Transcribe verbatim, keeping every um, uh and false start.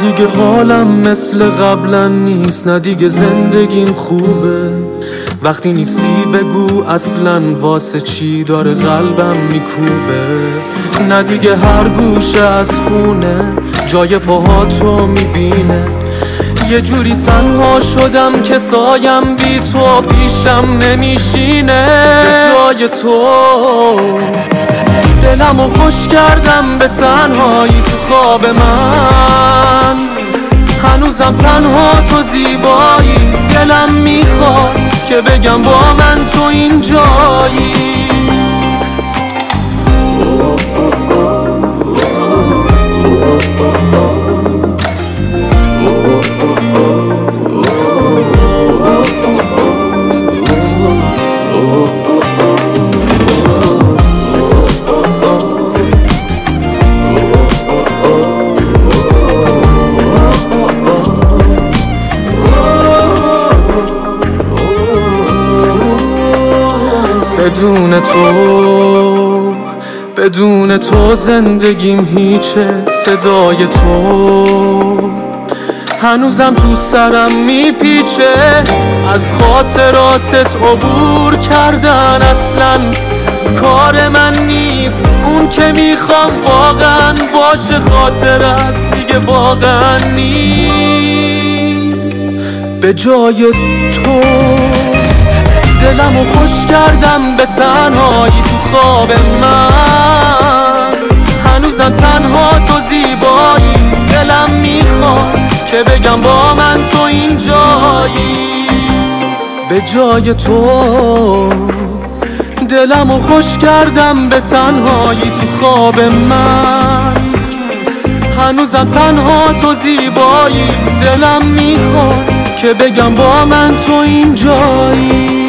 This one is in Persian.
دیگه حالم مثل قبلا نیست، نه دیگه زندگیم خوبه. وقتی نیستی بگو اصلا واسه چی داره قلبم میکوبه. نه دیگه هر گوشه از خونه جای پاهاتو میبینه. یه جوری تنها شدم که سایم بی تو پیشم نمیشینه. به جای تو دلمو خوش کردم به تنهایی تو خواب من. هنوزم تنها تو زیبایی، دلم میخواد که بگم با من تو اینجایی. بدون تو بدون تو زندگیم هیچه. صدای تو هنوزم تو سرم میپیچه. از خاطراتت عبور کردن اصلا کار من نیست. اون که میخوام واقعا باشه خاطر است، دیگه واقعا نیست. به جای تو دلمو خوش کردم به تنهایی تو خواب من. هنوزم تنها تو زیبایی، دلم میخواد که بگم با من تو اینجایی. به جای تو دلمو خوش کردم به تنهایی تو خواب من. هنوزم تنها تو زیبایی، دلم میخواد که بگم با من تو اینجایی.